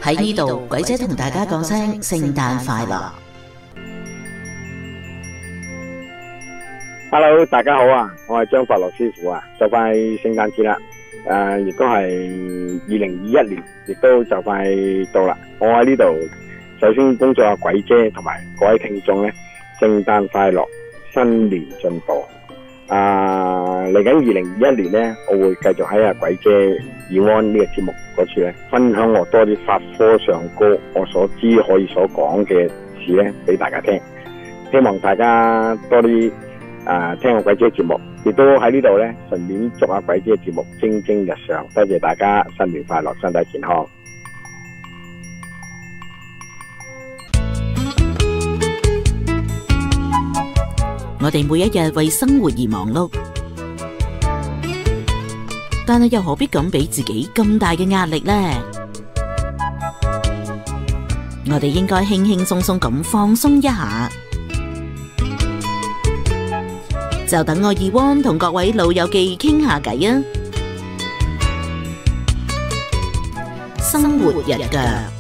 喺呢度，鬼姐同大家講聲聖誕快樂。 Hello， 大家好啊！我係張佛樂師傅啊，就快聖誕節啦，亦都係2021年，亦都就快到啦。我喺呢度首先恭祝阿鬼姐同埋各位聽眾咧，聖誕快樂，新年進步。嚟緊2021年咧，我會繼續喺阿鬼姐耀安呢個節目嗰處咧，分享我多啲法科上高我所知可以所講嘅事咧，俾大家聽。希望大家多啲聽我鬼姐節目，亦都喺呢度咧，順便祝阿鬼姐節目蒸蒸日上。多謝大家，新年快樂，身體健康。 我哋每一日為生活而忙碌，但係又何必咁俾自己咁大嘅壓力呢？我哋應該輕輕鬆鬆咁放鬆一下。就等我二汪同各位老友記傾下偈啊！生活日腳。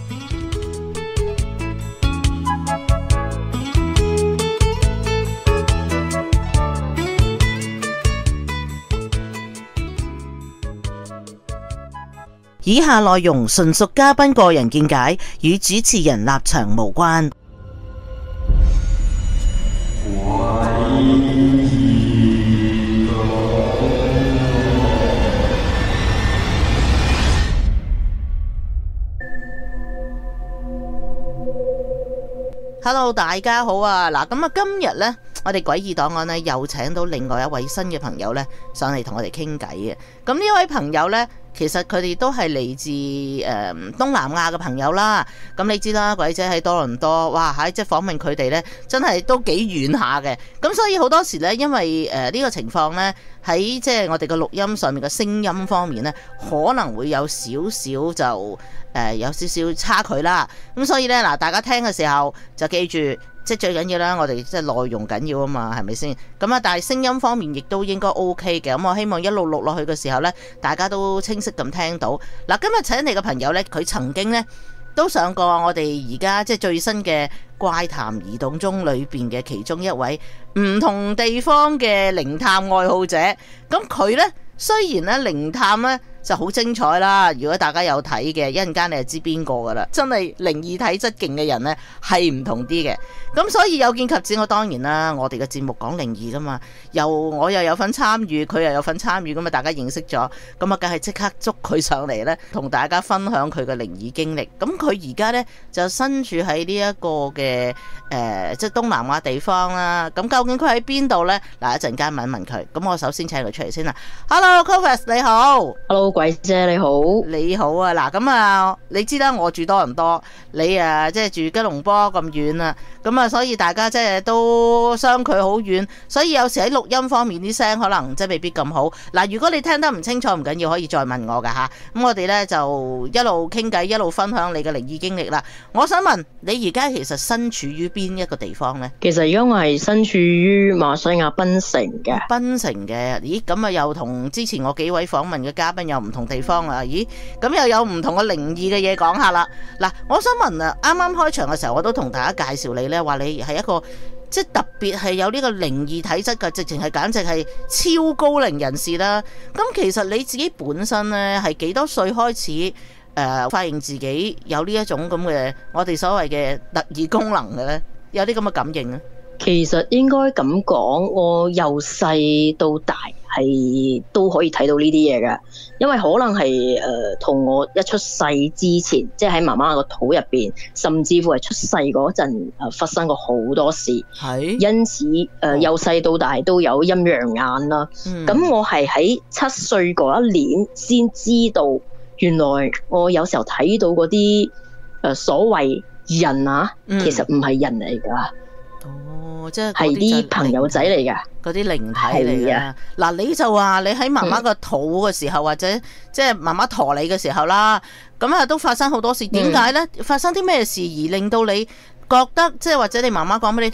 以下內容純屬嘉賓個人見解，與主持人立場無關。Hello， 大家好啊！嗱，咁啊，今日呢，我哋詭異檔案呢又請到另外一位新嘅朋友呢上嚟同我哋傾偈嘅。咁呢位朋友呢，其實佢哋都係嚟自東南亞嘅朋友啦。咁你知啦，鬼姐喺多倫多，哇，即係訪問佢哋呢，真係都幾遠下嘅。咁所以好多時呢，因為呢個情況呢，喺即係我哋嘅錄音上面嘅聲音方面呢，可能會有少少就有少少差距啦。咁所以呢，嗱，大家聽嘅時候就記住，即係最緊要啦，我哋即係內容緊要啊嘛，係咪先？咁啊，但係聲音方面亦都應該 OK 嘅。咁我希望一路錄落去嘅時候呢，大家都清晰咁聽到。嗱，今日請嚟嘅朋友呢，佢曾經呢都上過我哋而家即係最新嘅怪談移動中裏邊嘅其中一位唔同地方嘅靈探愛好者。咁佢呢，雖然呢靈探呢就好精彩啦，如果大家有睇嘅，一陣間你就知邊個噶啦。真係靈異體質勁嘅人呢，係唔同啲嘅。咁所以有見及此，我當然啦，我哋嘅節目講靈異噶嘛，我又有份參與，佢又有份參與，咁啊大家認識咗，咁啊梗係即刻捉佢上嚟呢，同大家分享佢嘅靈異經歷。咁佢而家呢，就身處喺呢一個嘅即係東南亞地方啦。咁究竟佢喺邊度呢？嗱，一陣間問一問佢。咁我首先請佢出嚟先啦。Hello，Cofus 你好。 Hello， 鬼姐你好。 你好啊，嗱，咁啊，你知啦，我住多倫多，你即係住吉隆坡咁遠啊，咁啊，所以大家即係都相距好遠，所以有時喺錄音方面啲聲可能即係未必咁好。嗱，如果你聽得唔清楚唔緊要，可以再問我噶吓。咁我哋咧就一路傾偈，一路分享你嘅靈異經歷啦。我想問你而家其實身處於邊一個地方呢？ 其實而家我係身處於馬來西亞檳城嘅。檳城嘅，咦？咁啊又同之前我幾位訪問嘅嘉賓有唔同地方啊？咦？咁又有唔同嘅靈異嘅嘢講下啦。嗱，我想問啊，啱啱開場嘅時候我都同大家介紹你呢，話你係一個即係特別係有呢個靈異體質嘅，直情係簡直係超高齡人士啦。咁其實你自己本身呢，係幾多歲開始發現自己有呢一種咁嘅我哋所謂嘅特異功能嘅呢？有啲咁嘅感應啊？ 其實應該咁講，我由細到大係都可以睇到呢啲嘢嘅，因為可能係同我一出世之前，即係喺媽媽個肚入邊，甚至乎係出世嗰陣發生過好多事，因此由細到大都有陰陽眼啦。咁我係喺7歲嗰一年先知道，原來我有時候睇到嗰啲所謂人啊，其實唔係人嚟㗎。 哦，即係啲朋友仔嚟噶， 嗰啲靈體嚟噶。嗱，你就話你喺媽媽個肚嘅時候，或者即係媽媽陀你嘅時候啦，咁啊都發生好多事。點解呢？發生啲咩事而令到你覺得即係或者你媽媽講俾你聽，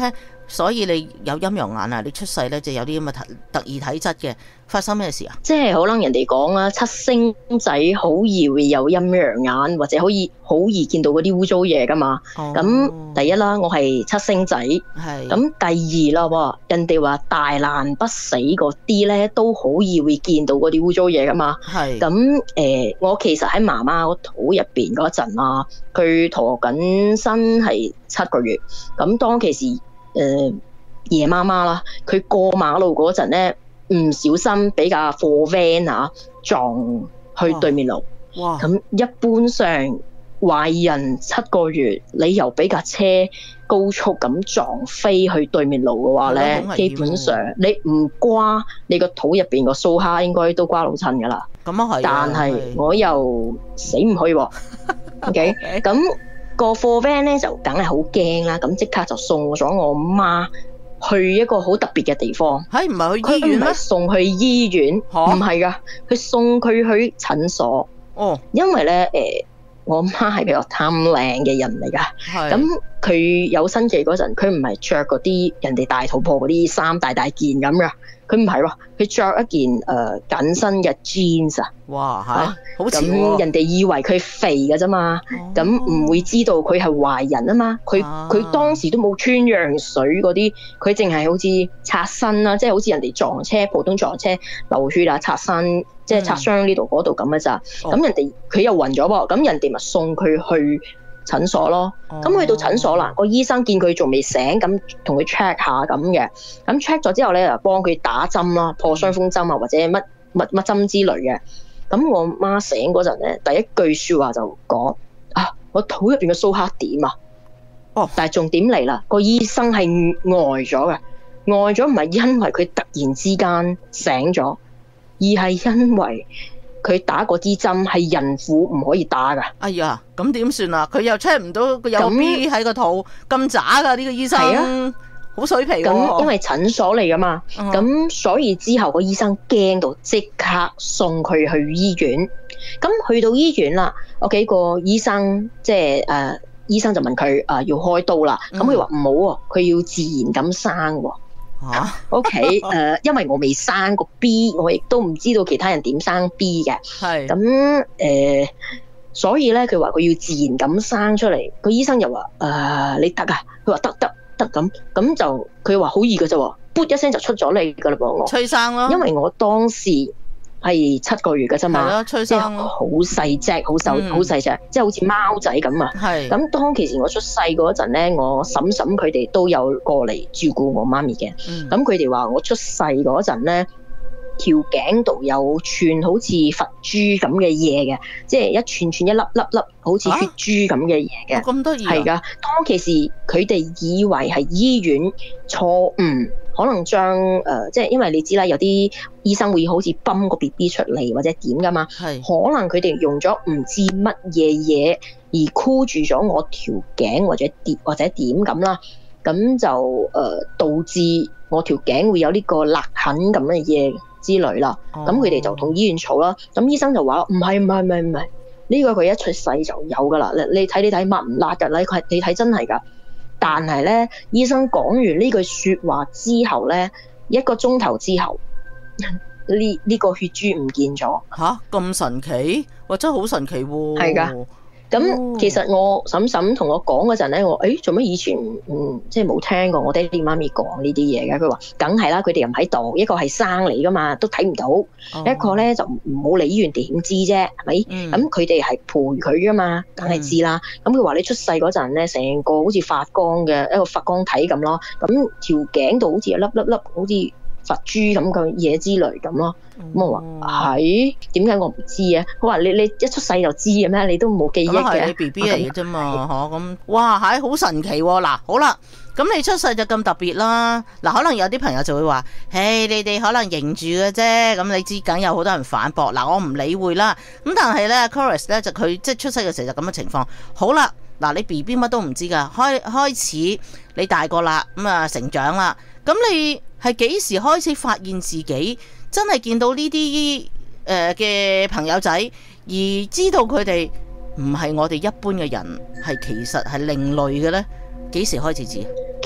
所以你有陰陽眼啊，你出世咧就有啲咁嘅特異體質嘅，發生咩事啊？ 即係可能人哋講啦，七星仔好易會有陰陽眼，或者好易見到嗰啲污糟嘢噶嘛。咁、第一啦，我係七星仔。 係。 咁第二啦，人哋話大難不死嗰啲咧，都好易會見到嗰啲污糟嘢噶嘛。 係。 咁我其實喺媽媽個肚入邊嗰陣啊，佢陀緊身係7個月。咁當其時夜媽媽啦，佢過馬路嗰陣咧，唔小心俾架貨 van 撞去對面路。 哇！ 咁一般上懷孕7個月，你又俾架車高速咁撞飛去對面路嘅話咧，基本上你唔瓜你個肚入邊個蘇蝦應該都瓜老襯噶啦。 咁啊係。 但係我又死唔去喎。OK， 咁個貨 van 咧就梗係好驚啦，咁即刻就送咗我媽去一個好特別嘅地方。 係唔係去醫院咩？ 佢唔係送去醫院，唔係噶，佢送佢去診所。 哦， 因為咧我媽係比較貪靚嘅人嚟㗎。咁佢有身期嗰陣，佢唔係着嗰啲人哋大肚婆嗰啲衫大件咁㗎，佢唔係喎，佢着一件緊身嘅 jeans 啊。 哇，好似咁人哋以為佢肥㗎啫嘛，咁唔會知道佢係懷孕啊嘛。佢當時都冇穿羊水嗰啲，佢淨係好似擦身啦，即係好似人哋撞車普通撞車流血啊，擦身即係擦傷呢度嗰度咁嘅咋。咁人哋佢又暈咗噃，咁人哋咪送佢去診所咯。咁去到診所啦，個醫生見佢仲未醒，咁同佢 check 下咁嘅。咁 check 咗之後咧，就幫佢打針啦，破傷風針啊，或者乜針之類嘅。咁我媽醒嗰陣咧，第一句說話就講我肚入邊嘅蘇蝦點啊。但係重點嚟啦，個醫生係呆咗嘅，呆咗唔係因為佢突然之間醒咗，而係因為佢打嗰支針係孕婦唔可以打噶。 哎呀，咁點算啊？佢又 check 唔到佢有 B 喺個肚，咁渣噶呢個醫生。係啊，好水皮喎。 咁因為診所嚟噶嘛，咁所以之後個醫生驚到即刻送佢去醫院。咁去到醫院啦，OK，個醫生即係醫生就問佢要開刀啦。咁佢話唔好喎，佢要自然咁生喎。OK， 因為我未生過 B， 我亦都唔知道其他人點生 B 嘅。係咁所以咧，佢話佢要自然咁生出嚟。個醫生又話你得啊？佢話得咁就佢話好易嘅啫喎，噗一聲就出咗嚟㗎啦噃我。催生咯，因為我當時係7個月嘅啫嘛，即係好細隻，好細隻，即係好似貓仔咁啊。咁當其時我出世嗰陣咧，我嬸嬸佢哋都有過嚟照顧我媽咪嘅。咁佢哋話我出世嗰陣咧，條頸度有串好似佛珠咁嘅嘢嘅，即係一串串一粒粒好似血珠咁嘅嘢嘅。咁得意係㗎。當其時佢哋以為係醫院錯誤，可能將即係因為你知啦，有啲醫生會好似泵個 BB 出嚟或者點㗎嘛。可能佢哋用咗唔知乜嘢嘢而箍住咗我條頸或者點咁啦，咁就導致我條頸會有呢個勒痕咁嘅嘢之類啦。咁佢哋就同醫院嘈啦。咁醫生就話唔係，呢個佢一出世就有噶啦。你睇抹唔辣噶，你睇真係噶。但係咧，醫生講完呢句說話之後咧，1個鐘頭之後，呢個血珠唔見咗。咁神奇？哇，真係好神奇喎！係噶。咁其實我嬸嬸同我講嗰陣咧，我做乜以前即係冇聽過我爹哋媽咪講呢啲嘢嘅？佢話梗係啦，佢哋又唔喺度，一個係生嚟噶嘛，都睇唔到，一個咧就唔好理醫院點知啫，係咪？咁佢哋係陪佢噶嘛，梗係知啦。咁佢話你出世嗰陣咧，成個好似發光嘅一個發光體咁咯，咁條頸度好似一粒粒好似佛珠咁嘅嘢之類咁咯。咁我話係，點解我唔知啊？佢話你一出世就知嘅咩？你都冇記憶嘅。你 B B 嚟嘅啫嘛，咁哇係好神奇喎！嗱，好啦，咁你出世就咁特別啦。嗱，可能有啲朋友就會話，你哋可能認住嘅啫。咁你知梗有好多人反駁。嗱，我唔理會啦。咁但係咧 Coris 咧就佢即係出世嘅時候就咁嘅情況。好啦，嗱，你 B B 乜都唔知噶，開始你大個啦，成長啦。咁你係幾時開始發現自己真係見到呢啲嘅朋友仔，而知道佢哋唔係我哋一般嘅人，係其實係另類嘅呢？幾時開始知？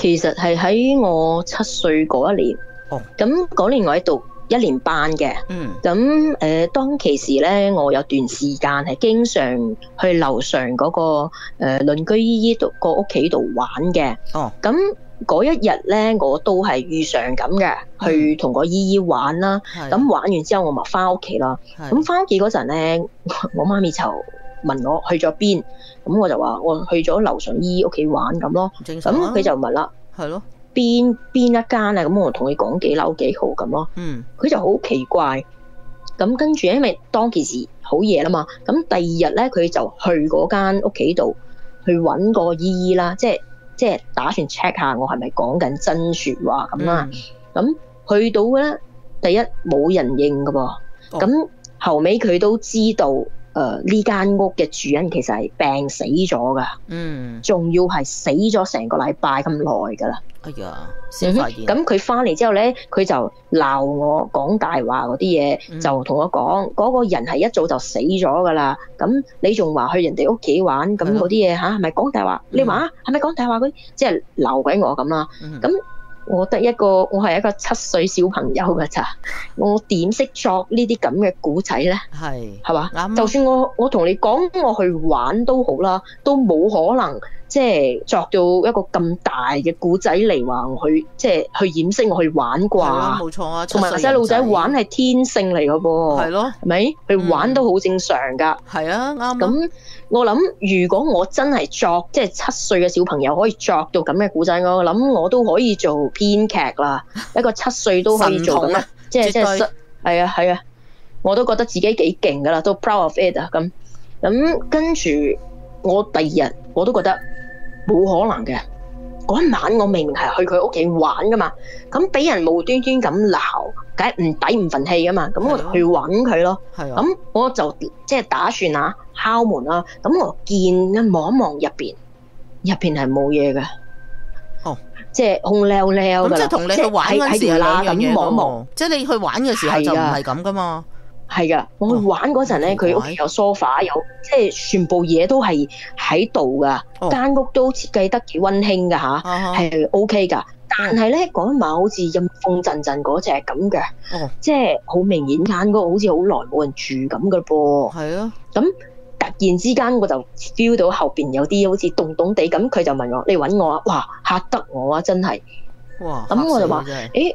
其實係喺我7歲嗰一年。 哦。 咁嗰年我喺讀1年班嘅。 嗯。 咁當其時咧，我有段時間係經常去樓上嗰個鄰居姨姨個屋企度玩嘅。 哦。 咁嗰一日咧，我都係遇上咁嘅，去同個姨姨玩啦。咁玩完之後，我咪翻屋企啦。咁翻屋企嗰陣咧，我媽咪就問我去咗邊，咁我就話我去咗樓上姨姨屋企玩咁咯。 正常啊。 咁佢就問啦， 係咯， 邊一間啊？咁我同佢講幾樓幾號咁咯。 嗯。 佢就好奇怪。咁跟住因為當其時好夜啦嘛，咁第二日咧佢就去嗰間屋企度去揾個姨姨啦，即係打算 check 下我係咪講緊真説話咁啦。咁去到咧，第一冇人應㗎噃。咁後尾佢都知道，呢間屋嘅主人其實係病死咗㗎。嗯。仲要係死咗成個禮拜咁耐㗎啦。 哎呀，先發現。 咁佢翻嚟之後咧，佢就鬧我講大話嗰啲嘢，就同我講嗰個人係一早就死咗㗎啦。咁你仲話去人哋屋企玩，咁嗰啲嘢嚇係咪講大話？你話係咪講大話嗰啲？即係鬧鬼我咁啦。咁我係一個7歲小朋友㗎咋，我點識作呢啲咁嘅古仔咧？係嘛？啱。就算我同你講我去玩都好啦，都冇可能即係作到一個咁大嘅古仔嚟話我去即係去掩飾我去玩啩。 冇錯啊。 同埋細路仔玩係天性嚟㗎噃。係咯。係咪？去玩都好正常㗎。係啊，啱。咁我諗，如果我真係作即係7歲嘅小朋友可以作到咁嘅古仔，我諗我都可以做編劇啦。一個7歲都可以做咁啊！即係係啊，我都覺得自己幾勁㗎啦，都 proud of it 啊咁。跟住我第二日我都覺得冇可能嘅。嗰一晚我明明係去佢屋企玩㗎嘛，咁俾人無端端咁鬧，梗係唔抵唔憤氣㗎嘛。咁我就去揾佢咯。咁我就即係打算敲門啦。咁我見望一望入邊係冇嘢嘅。哦，即係空溜溜㗎啦。咁即係同你去玩嗰陣時係兩樣嘢喎。即係你去玩嘅時候就唔係咁㗎嘛。係㗎，我去玩嗰陣咧，佢屋企有 sofa，有即係全部嘢都係喺度㗎。間屋都設計得幾溫馨㗎嚇，係 OK 㗎。但係咧嗰一晚好似陰風陣陣嗰隻咁嘅，即係好明顯間屋好似好耐冇人住咁嘅噃。係啊，咁突然之間我就 feel 到後邊有啲好似凍凍地，咁佢就問我：你揾我啊？哇，嚇得我啊！真係。哇！咁我就話：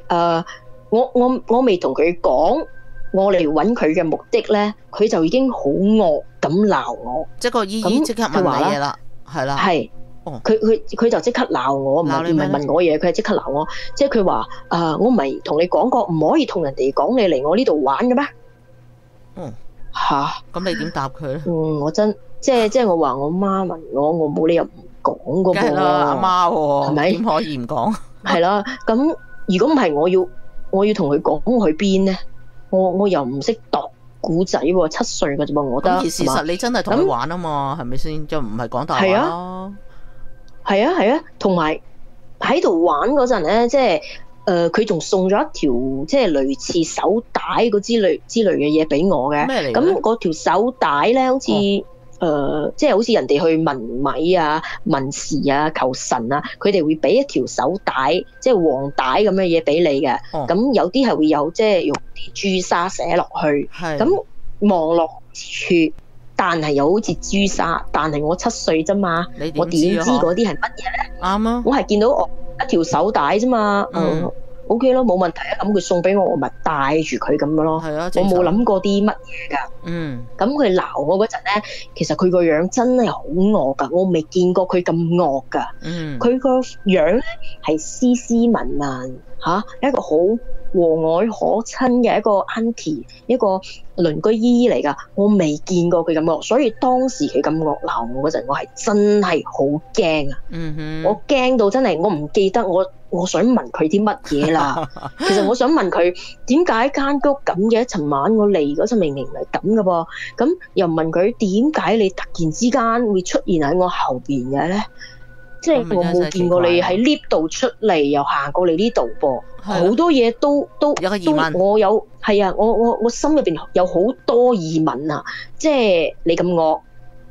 我未同佢講。我嚟揾佢嘅目的咧，佢就已經好惡咁鬧我，即係個姨姨即刻問你嘢啦，係啦，係，佢就即刻鬧我，唔係問我嘢，佢係即刻鬧我，即係佢話我唔係同你講過唔可以同人哋講你嚟我呢度玩嘅咩？咁你點答佢咧？我真即係我話我媽問我冇理由唔講噶噃，梗係啦，阿媽喎，係咪？點可以唔講？係啦，咁如果唔係我要同佢講我去邊咧？我又唔識讀古仔喎，7歲嘅啫噃，我覺得。咁而事實你真係同佢玩啊嘛，係咪先？就唔係講大話咯。係啊，同埋喺度玩嗰陣咧，即係佢仲送咗一條即係類似手帶嗰之類嘅嘢俾我嘅。咩嚟？咁嗰條手帶咧，好似即係好似人哋去問米啊、問事啊、求神啊，佢哋會俾一條手帶，即係黃帶咁嘅嘢俾你嘅。咁有啲係會有即係用啲朱砂寫落去。咁望落處，但係又好似朱砂，但係我7歲啫嘛，我點知嗰啲係乜嘢咧？啱啊！我係見到我一條手帶啫嘛。OK 咯，冇問題啊。咁佢送俾我，我咪帶住佢咁樣咯。係啊，我冇諗過啲乜嘢㗎。咁佢鬧我嗰陣咧，其實佢個樣真係好惡㗎，我未見過佢咁惡㗎。佢個樣咧係斯斯文文一個好和藹可親嘅一個 auntie， 一個鄰居姨姨嚟㗎，我未見過佢咁惡，所以當時佢咁惡鬧我嗰陣，我係真係好驚啊！我驚到真係，我唔記得我想問佢啲乜嘢啦。其實我想問佢點解間屋咁嘅？尋晚我嚟嗰陣明明唔係咁㗎噃，咁又問佢點解你突然之間會出現喺我後邊嘅咧？即係我冇見過你喺 lift 度出嚟，又行過嚟呢度噃，好多嘢都有個疑問。我有係啊，我心入邊有好多疑問啊！即係你咁惡，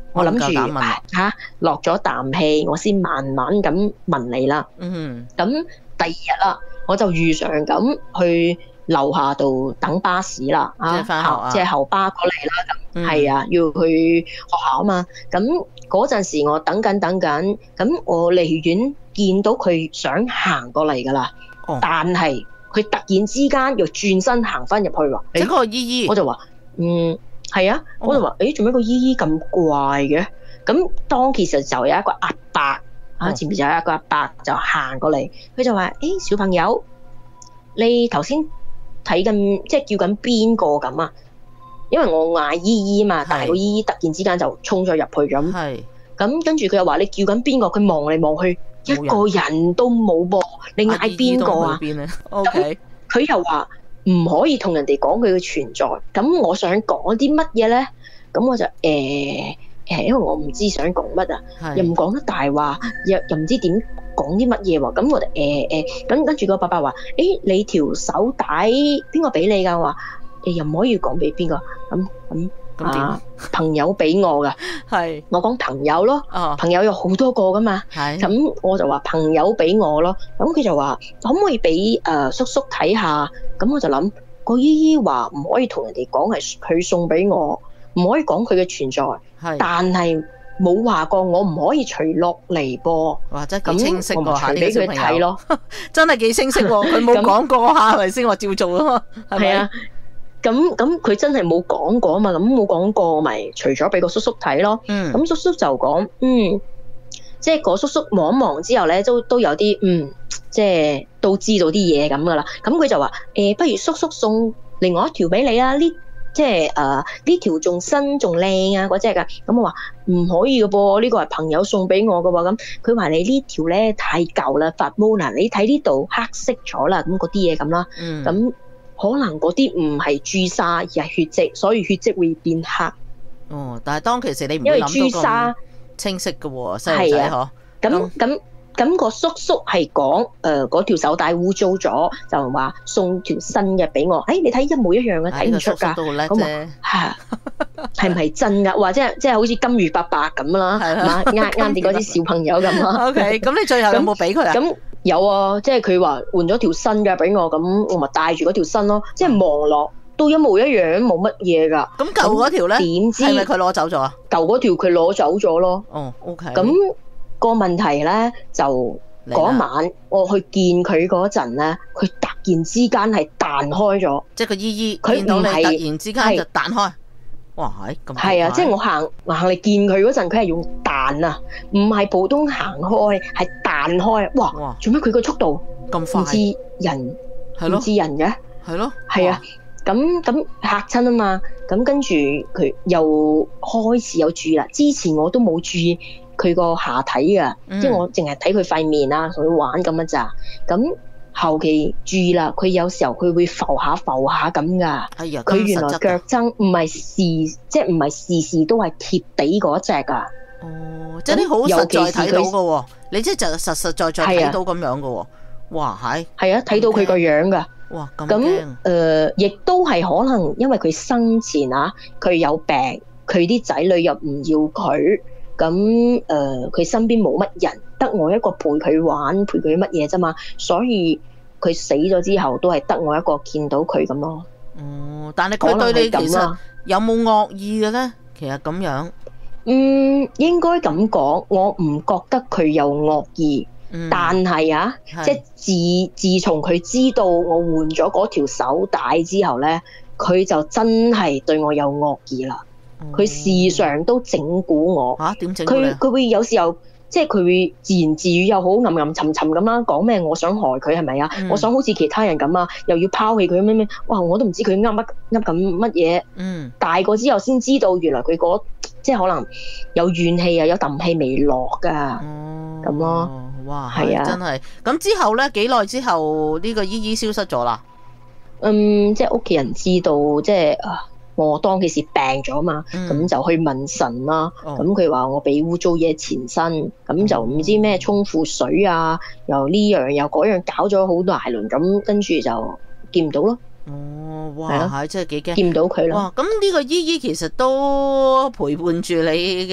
我諗住唔夠膽問啦嚇落咗啖氣，我先慢慢咁問你啦。 嗯咁第二日啦，我就如常咁去樓下度等巴士啦， 即係返學啊即係後巴過嚟啦。 嗯係啊，要去學校啊嘛。咁嗰陣時我等緊，咁我離遠見到佢想行過嚟㗎啦， 哦但係佢突然之間又轉身行翻入去喎。 即係嗰個姨姨我就話係啊，我就話做咩個姨姨咁怪嘅？咁當其實就有一個阿伯前面就有一個阿伯就行過嚟，佢就話：小朋友，你頭先睇緊即係叫緊邊個咁啊？因為我嗌姨姨嘛，但係個姨姨突然之間就衝咗入去咁。 係咁跟住佢又話：你叫緊邊個？佢望嚟望去，一個人都冇噃。你嗌邊個啊 ？OK， 佢又話唔可以同人哋講佢嘅存在。咁我想講啲乜嘢咧？咁我就因為我唔知想講乜啊，又唔講得大話，又唔知點講啲乜嘢喎。咁我就咁跟住個伯伯話：你條手帶邊個俾你㗎？我話又唔可以講俾邊個。咁點？朋友俾我㗎。係我講朋友咯。朋友有好多個㗎嘛。係咁我就話朋友俾我咯。咁佢就話可唔可以俾叔叔睇下？咁我就諗個姨姨話唔可以同人哋講係佢送俾我，唔可以講佢嘅存在。但係冇話過我唔可以除落嚟噃。哇，真係幾清晰喎！我除俾佢睇咯， 真係幾清晰喎！佢冇講過下，係咪先？我照做啊嘛，係咪啊？ 咁佢真係冇講過啊嘛，咁冇講過咪除咗俾個叔叔睇咯。咁叔叔就講即係個叔叔望一望之後咧，都有啲即係都知道啲嘢咁噶啦。咁佢就話不如叔叔送另外一條俾你啊！即係呢條仲新仲靚啊嗰隻㗎。咁我話唔可以嘅噃，呢個係朋友送俾我嘅喎。咁佢話你呢條咧太舊啦，發毛啦，你睇呢度黑色咗啦，咁嗰啲嘢咁啦。咁可能嗰啲唔係朱砂而係血跡，所以血跡會變黑。 哦，但係當其時你唔會諗到咁清晰嘅喎，細路仔嗬。 咁個叔叔係講嗰條手帶污糟咗，就話送條新嘅俾我。你睇一模一樣嘅，睇唔出㗎。 都好叻啫。 係唔係真㗎？或者即係好似金魚伯伯咁啦，係嘛？啱啲嗰啲小朋友咁啦。 OK，咁你最後有冇俾佢啊？ 咁有啊，即係佢話換咗條新嘅俾我，咁我咪帶住嗰條新咯。即係望落都一模一樣，冇乜嘢㗎。 咁舊嗰條咧？點知係咪佢攞走咗啊？ 舊嗰條佢攞走咗咯。 哦，OK。 咁個問題咧就嗰晚我去見佢嗰陣咧，佢突然之間係彈開咗， 即係個姨姨見到你突然之間就彈開，哇係咁係啊！即係我行嚟見佢嗰陣，佢係用彈啊，唔係普通行開，係彈開。哇！做咩佢個速度咁快？ 唔似人，唔似人嘅， 係咯， 係啊！咁嚇親啊嘛！咁跟住佢又開始有注意啦。之前我都冇注意佢個下體㗎，即係我淨係睇佢塊面啊，同佢玩咁樣咋。咁後期注意啦，佢有時候佢會浮下咁㗎。哎呀，佢原來腳踭唔係即係唔係時時都係貼地嗰隻㗎。 哦，即係你好實在睇到㗎喎，你即係就實在睇到咁樣㗎喎。哇，係啊，睇到佢個樣㗎。 哇，咁亦都係可能因為佢生前佢有病，佢啲仔女又唔要佢。咁佢身邊冇乜人，得我一個陪佢玩，陪佢乜嘢啫嘛，所以佢死咗之後都係得我一個見到佢咁咯。 哦，但係佢對你其實有冇惡意嘅咧？其實咁樣， 應該咁講，我唔覺得佢有惡意，但係即係自從佢知道我換咗嗰條手帶之後咧，佢就真係對我有惡意啦。佢時常都整蠱我。 點整？ 佢會有時候即係佢會自言自語又好，吟沉沉咁啦，講咩我想害佢係咪啊？我想好似其他人咁啊，又要拋棄佢咩？哇！我都唔知佢噏咁乜嘢。大個之後先知道，原來佢即係可能有怨氣啊，有啖氣未落㗎。咁咯。 哇！係啊，真係。咁之後咧，幾耐之後呢個姨姨消失咗啦？ 即係屋企人知道，即係我當其時病咗嘛，咁就去問神啦。咁佢話我俾污糟嘢纏身，咁就唔知咩沖褲水啊，又呢樣又嗰樣，搞咗好大輪，咁跟住就見唔到咯。 哦，哇，真係幾驚， 見唔到佢啦。 哇，咁呢個姨姨其實都陪伴住你嘅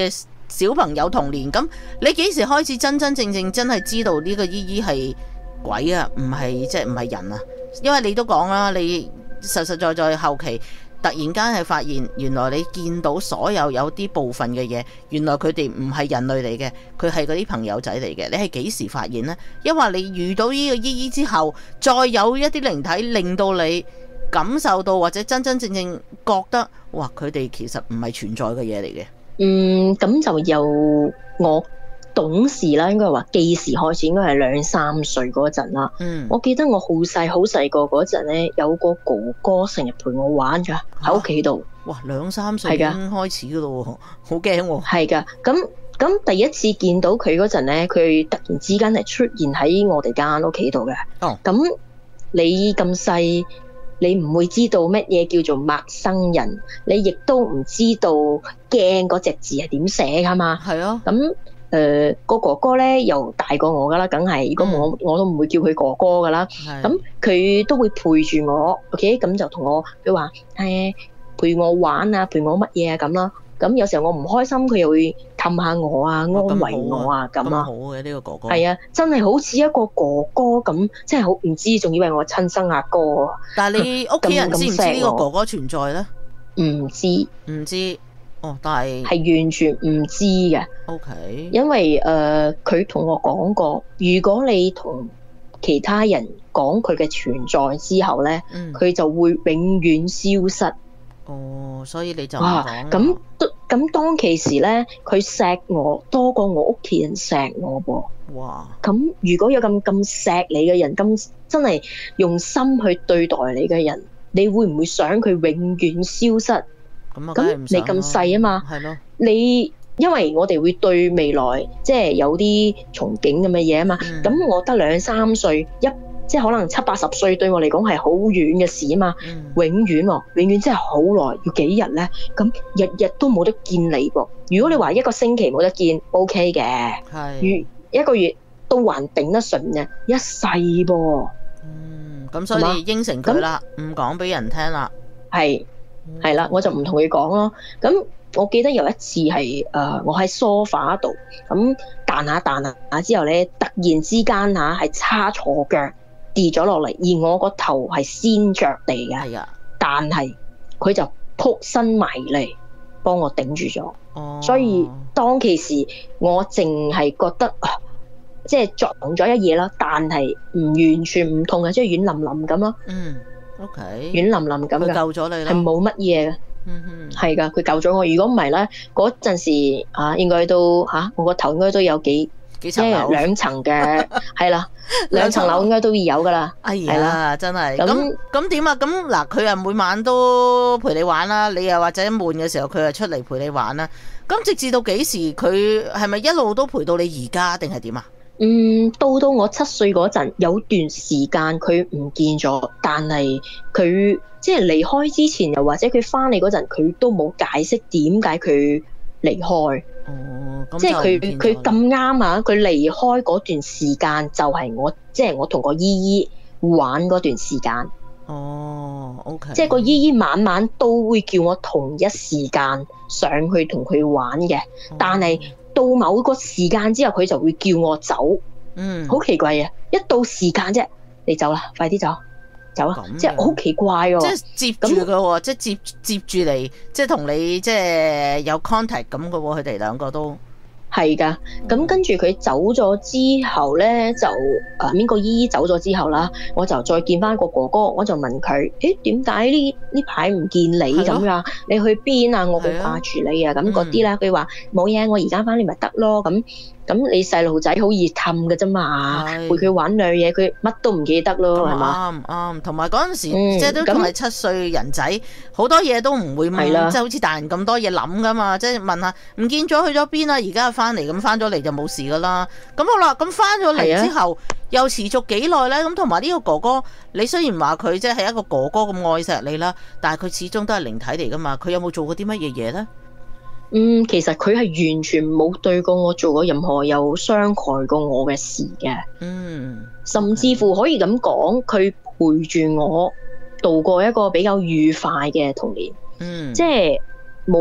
小朋友童年，咁你幾時開始真正真係知道呢個姨姨係鬼啊？唔係即係唔係人啊？因為你都講啦，你實在後期突然間係發現，原來你見到所有啲部分嘅嘢，原來佢哋唔係人類嚟嘅，佢係嗰啲朋友仔嚟嘅。你係幾時發現呢？因為你遇到呢個姨姨之後，再有一啲靈體令到你感受到或者真正覺得，哇！佢哋其實唔係存在嘅嘢嚟嘅。 咁就由我懂事啦，應該話記事開始，應該係2、3歲嗰陣啦。我記得我好細個嗰陣咧，有個哥哥成日陪我玩㗎喺屋企度。哇 ！2、3歲已經開始㗎咯喎，好驚喎。 係㗎，咁第一次見到佢嗰陣咧，佢突然之間係出現喺我哋間屋企度嘅。咁你咁細，你唔會知道乜嘢叫做陌生人，你亦都唔知道驚嗰隻字係點寫㗎嘛。係啊。咁個哥哥咧又大過我㗎啦，梗係。如果我都唔會叫佢哥哥㗎啦。咁佢都會陪住我 ，OK？ 咁就同我佢話陪我玩啊，陪我乜嘢啊咁啦。咁有時候我唔開心，佢又會氹下我啊，安慰我啊咁啊。好嘅呢個哥哥。 係啊，真係好似一個哥哥咁，真係好唔知，仲以為我親生阿哥。 但係你屋企人知唔知呢個哥哥存在咧？ 唔知。 但係完全唔知嘅。 OK。因為佢同我講過，如果你同其他人講佢嘅存在之後咧，佢就會永遠消失。 所以你就唔講。 咁當其時咧，佢錫我多過我屋企人錫我噃。哇！咁如果有咁錫你嘅人，咁真係用心去對待你嘅人，你會唔會想佢永遠消失？咁你咁細啊嘛，係咯。你因為我哋會對未來即係有啲憧憬咁嘅嘢啊嘛。咁我得2、3歲，即係可能7、80歲對我嚟講係好遠嘅事啊嘛。永遠真係好耐，要幾日咧？咁日日都冇得見你噃。如果你話1個星期冇得見 ，OK 嘅。係。1個月都還頂得順嘅，一世噃。 咁所以你應承佢啦，唔講俾人聽啦。 係啦，我就唔同佢講咯。咁我記得有一次係我喺梳化度咁彈下之後咧，突然之間係叉錯腳跌咗落嚟，而我個頭係先着地嘅。係啊，但係佢就撲身埋嚟幫我頂住咗。所以當其時我淨係覺得即係撞咗一嘢啦，但係唔完全唔痛嘅，即係軟腍腍咁咯。 OK， 軟腍腍咁嘅， 佢救咗你啦， 係冇乜嘢嘅。係噶，佢救咗我。如果唔係咧，嗰陣時應該都我個頭應該都有幾層樓，2層嘅，係啦，2層樓應該都會有噶啦。 哎呀，真係咁點啊？咁嗱，佢又每晚都陪你玩啦，你又或者悶嘅時候，佢又出嚟陪你玩啦。咁直至到幾時？佢係咪一路都陪到你而家，定係點啊？ 到我7歲嗰陣，有段時間佢唔見咗，但係佢即係離開之前，又或者佢翻嚟嗰陣，佢都冇解釋點解佢離開。即係佢咁啱啊！佢離開嗰段時間就係我同個姨姨玩嗰段時間。OK。即係個姨姨晚晚都會叫我同一時間上去同佢玩嘅，但係到某個時間之後，佢就會叫我走。好奇怪啊！一到時間啫，你走啦，快啲走啊！即係好奇怪喎。即係接住嘅喎，即係接住嚟，即係同你即係有 contact 咁嘅喎，佢哋兩個都係㗎。咁跟住佢走咗之後咧，就邊個姨姨走咗之後啦，我就再見翻個哥哥，我就問佢：點解呢排唔見你咁樣？你去邊啊？我好掛住你啊！咁嗰啲啦，佢話冇嘢，我而家翻嚟咪得咯。咁你細路仔好易氹嘅啫嘛，陪佢玩兩嘢，佢乜都唔記得咯，係嘛？啱，同埋嗰陣時即係都仲係7歲人仔，好多嘢都唔會問，即係好似大人咁多嘢諗噶嘛，即係問下唔見咗去咗邊啊？而家翻嚟咁翻咗嚟就冇事噶啦。咁好啦，咁翻咗嚟之後又持續幾耐咧？咁同埋呢個哥哥，你雖然話佢即係一個哥哥咁愛錫你啦，但係佢始終都係靈體嚟噶嘛，佢有冇做過啲乜嘢嘢咧？其實佢係完全冇對過我做過任何有傷害過我嘅事嘅。甚至乎可以咁講，佢陪住我度過一個比較愉快嘅童年。即係冇乜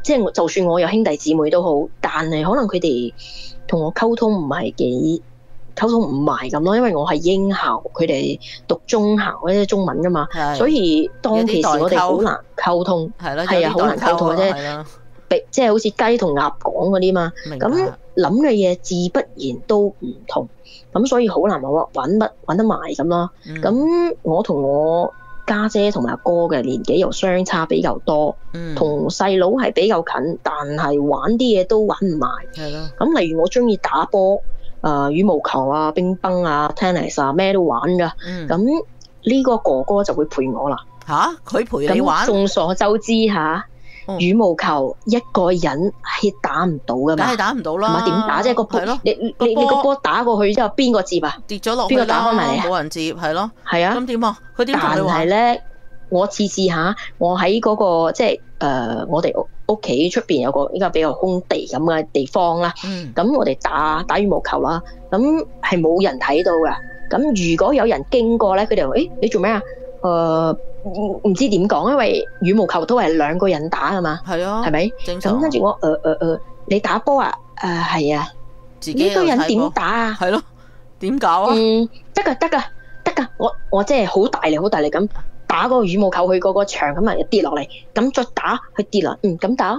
即係就算我有兄弟姊妹都好，但係可能佢哋同我溝通唔埋咁咯，因為我係英校，佢哋讀中校嗰啲中文噶嘛，所以當其時我哋好難溝通， 係咯， 係啊，好難溝通嘅啫。即係好似雞同鴨講嗰啲嘛，咁諗嘅嘢自不然都唔同，咁所以好難話揾得埋咁咯。咁我同我家姐同埋阿哥嘅年紀又相差比較多，同細佬係比較近，但係玩啲嘢都玩唔埋。 係咯。 咁例如我中意打波，羽毛球啊、乒乓啊、tennis 啊，咩都玩㗎。咁呢個哥哥就會陪我啦。 吓？佢陪你玩？ 眾所周知嚇。羽毛球一個人係打唔到噶嘛， 梗係打唔到啦。 係嘛？點打啫？個波你個波打過去之後，邊個接啊？ 跌咗落去啦，邊個打翻埋嚟？冇人接，係咯。係啊。咁點啊？佢點同你玩？但係咧，我試下，我喺嗰個即係我哋屋企出邊有個依家比較空地咁嘅地方啦。咁我哋打羽毛球啦，咁係冇人睇到噶。咁如果有人經過咧，佢哋話：誒，你做咩啊？唔知點講，因為羽毛球都係兩個人打噶嘛，係啊，係咪？咁跟住我你打波啊？係啊，呢個人點打啊？ 係咯，點搞啊？ 得噶，我即係好大力咁打嗰個羽毛球去嗰個牆咁啊，跌落嚟，咁再打佢跌落，咁打，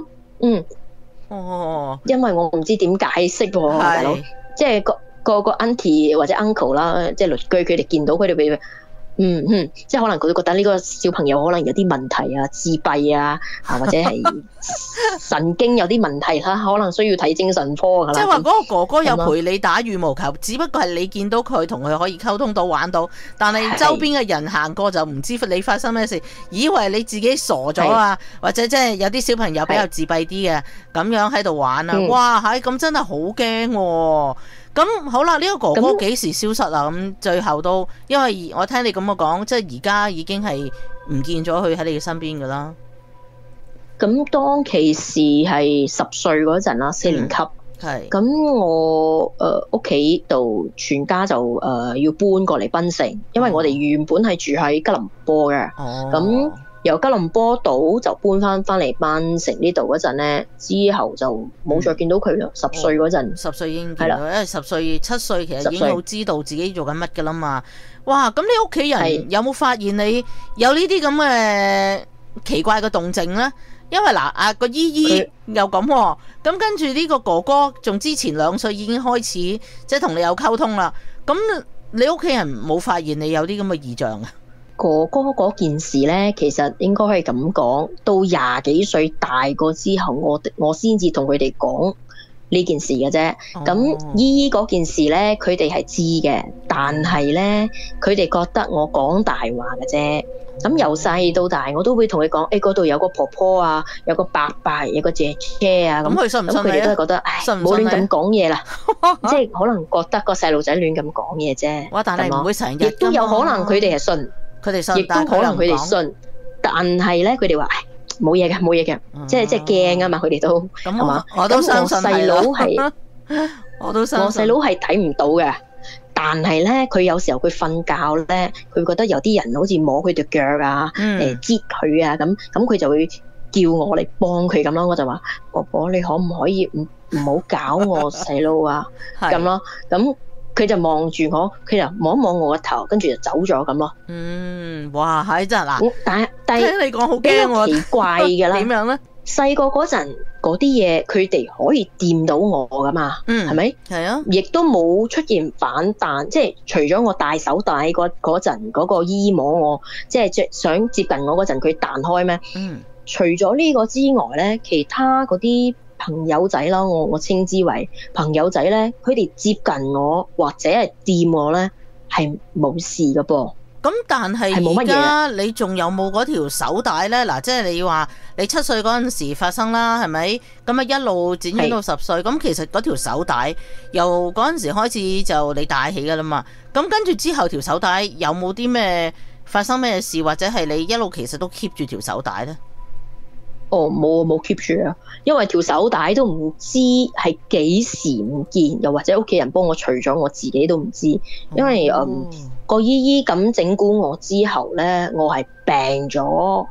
因為我唔知點解釋喎，大佬，即係個 auntie 或者 uncle 啦，即係鄰居，佢哋見到佢哋俾。即係可能佢覺得呢個小朋友可能有啲問題啊，自閉啊，或者係神經有啲問題啦，可能需要睇精神科噶啦。 即係話嗰個哥哥有陪你打羽毛球，只不過係你見到佢同佢可以溝通到玩到，但係周邊嘅人行過就唔知你發生咩事，以為你自己傻咗啊，或者即係有啲小朋友比較自閉啲嘅咁樣喺度玩啊，哇，咁真係好驚喎！咁好啦，呢個哥哥幾時消失啊？咁最後都，因為我聽你咁樣講，即係而家已經係唔見咗佢喺你嘅身邊噶啦。 咁當其時係10歲嗰陣啦，4年級。係。咁我屋企度全家就要搬過嚟檳城，因為我哋原本係住喺吉隆坡嘅。咁由吉隆坡島就搬翻嚟檳城呢度嗰陣咧，之後就冇再見到佢啦。10歲嗰陣 ，10歲已經見到，因為10歲、7歲其實已經好知道自己做緊乜噶啦嘛。哇！咁你屋企人有冇發現你有呢啲咁嘅奇怪嘅動靜咧？因為嗱，個姨姨又咁，咁跟住呢個哥哥仲之前2歲已經開始即係同你有溝通啦。咁你屋企人冇發現你有啲咁嘅異象啊？ 哥哥嗰件事呢，其實應該係咁講，到20幾歲大個之後，我先至同佢哋講呢件事嘅啫。咁姨姨嗰件事呢，佢哋係知嘅，但係呢，佢哋覺得我講大話嘅啫。咁由細到大，我都會同佢講，嗰度有個婆婆啊，有個伯伯，有個姐姐啊。咁佢信唔信你？咁佢哋都係覺得，唔好亂咁講嘢啦。即係可能覺得個細路仔亂咁講嘢啫。哇！ 但係唔會成日， 亦都有可能佢哋係信。佢哋信，亦都可能佢哋信，但係咧佢哋話冇嘢嘅，即係驚啊嘛，佢哋都係嘛。 我都相信係咯。我細佬係睇唔到嘅，但係咧佢有時候佢瞓覺咧，佢覺得有啲人好似摸佢對腳啊，擠佢啊咁佢就會叫我嚟幫佢咁咯。我就話：婆婆，你可唔可以唔好搞我細佬啊？咁咯，咁。佢就望住我，佢就望一望我個頭，跟住就走咗咁咯。 哇，係真係嗱， 但係聽你講好驚喎， 比較奇怪㗎啦。 點樣咧？ 細個嗰陣嗰啲嘢，佢哋可以掂到我㗎嘛？係咪？係啊。亦都冇出現反彈，即係除咗我戴手帶嗰陣，嗰個姨摸我，即係想接近我嗰陣，佢彈開咩？除咗呢個之外咧，其他嗰啲朋友仔啦，我稱之為朋友仔咧，佢哋接近我或者係掂我咧，係冇事噶噃。 咁但係而家你仲有冇嗰條手帶咧？嗱，即係你話你7歲嗰陣時發生啦，係咪？咁啊一路展展到10歲，咁其實嗰條手帶由嗰陣時開始就你戴起噶啦嘛。咁跟住之後條手帶有冇啲咩發生咩事，或者係你一路其實都 keep 住條手帶咧？ 冇 keep 住啊，因為條手帶都唔知係幾時唔見，又或者屋企人幫我除咗，我自己都唔知。因為個姨姨咁整蠱我之後咧，我係病咗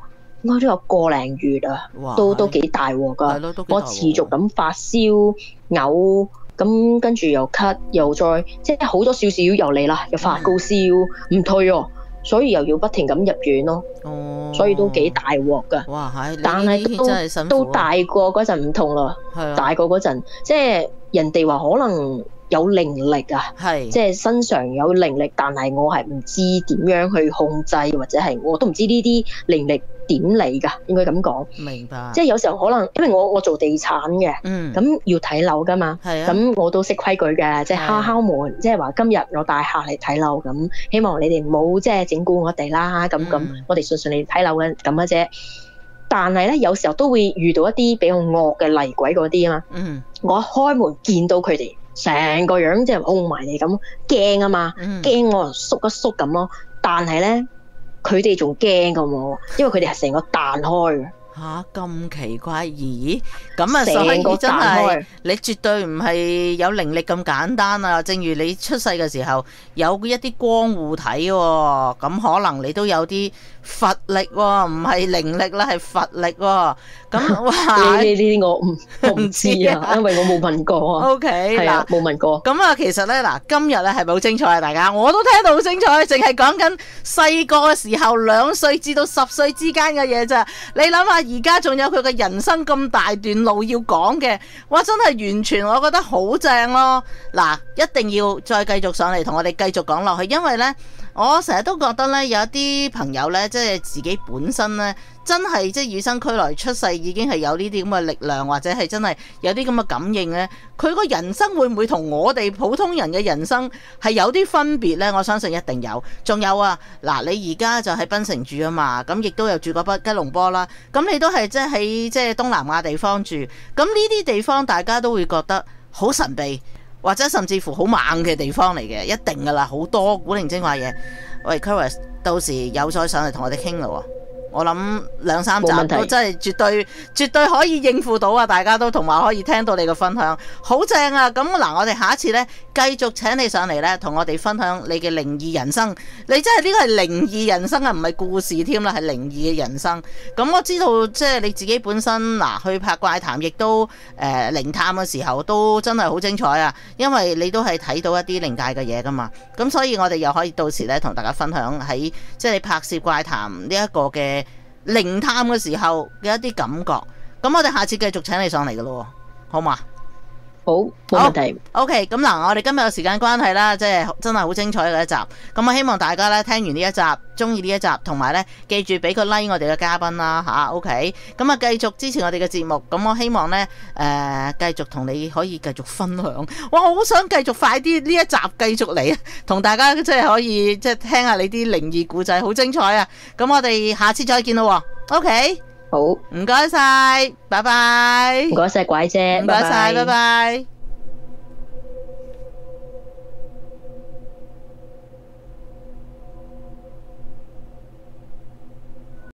應該都有個零月啊， 哇都幾大鑊係㗎。 咯，都幾大我鑊持續咁發燒、嘔，咁跟住又咳，又再即係好多少少又嚟啦，又發高燒唔退喎，所以又要不停咁入院咯。 哦， 所以都幾大鑊㗎。 哇，係， 但係你真係辛苦啊都大個嗰陣唔同啦， 係啊， 大個嗰陣即係人哋話可能有靈力啊， 係即係身上有靈力，但係我係唔知點樣去控制，或者係我都唔知呢啲靈力點嚟㗎，應該咁講。 明白， 即係有時候可能因為我做地產嘅， 嗯， 咁要睇樓㗎嘛， 係啊， 咁我都識規矩嘅，即係敲門，即係話今日我帶客嚟睇樓，咁希望你哋唔好即係整蠱我哋啦，咁我哋順順利睇樓嘅咁嘅啫。但係咧，有時候都會遇到一啲比較惡嘅厲鬼嗰啲啊嘛。 嗯， 我一開門見到佢哋成個樣即係擁埋你咁，驚啊嘛，驚我就縮一縮咁咯。但係咧，佢哋仲驚過我，因為佢哋係成個彈開嘅。 吓，咁奇怪，咦？咁啊，所成個以真彈係開， 你絕對唔係有靈力咁簡單啊！正如你出世嘅時候有一啲光護體喎，咁可能你都有啲佛力喎，唔係靈力啦，係佛力喎。咁哇， 呢啲我唔知啊，因為我冇問過啊。 O K 係啊嗱， 冇問過。 咁啊，其實咧嗱，今日咧係咪好精彩啊？大家我都聽到好精彩，淨係講緊細個嘅時候2歲至到10歲之間嘅嘢咋。你諗下，而家仲有佢嘅人生咁大段路要講嘅，哇！真係完全我覺得好正咯。嗱，一定要再繼續上嚟同我哋繼續講落去，因為呢，我成日都覺得呢，有一啲朋友呢，即係自己本身呢，真係即係與生俱來出世已經係有呢啲咁嘅力量，或者係真係有啲咁嘅感應呢。佢個人生會唔會同我哋普通人嘅人生係有啲分別呢？我相信一定有。仲有啊，嗱，你而家就喺檳城住啊嘛，咁亦都有住過吉隆坡啦。咁你都係即係喺即係東南亞地方住，咁呢啲地方大家都會覺得好神秘，或者甚至乎好猛嘅地方嚟嘅，一定噶啦，好多古靈精怪嘢。喂 Charis 到時有再上嚟同我哋傾咯。我諗2、3集都真係絕對可以應付到啊！大家都同埋可以聽到你嘅分享，好正啊！咁嗱，我哋下一次呢，繼續請你上嚟呢，同我哋分享你嘅靈異人生。你真係呢個係靈異人生啊，唔係故事添啦，係靈異嘅人生。咁我知道即係你自己本身嗱去拍怪談，亦都靈探嘅時候都真係好精彩啊！因為你都係睇到一啲靈界嘅嘢噶嘛。咁所以我哋又可以到時呢，同大家分享喺即係你拍攝怪談呢一個嘅靈探嘅時候嘅一啲感覺，咁我哋下次繼續請你上嚟嘅咯，好嘛？ 好，冇問題。 OK， 咁嗱，我哋今日嘅時間關係啦，即係真係好精彩嘅一集。咁我希望大家咧聽完呢一集，中意呢一集，同埋咧記住俾個 like 我哋嘅嘉賓啦吓 OK， 咁啊繼續支持我哋嘅節目。咁我希望咧繼續同你可以繼續分享。哇，我好想繼續快啲呢一集繼續嚟啊，同大家即係可以即係聽下你啲靈異故仔，好精彩啊！咁我哋下次再見咯。OK， 好， 唔該晒，拜拜。 唔該晒，拐姐， 唔該晒，拜拜。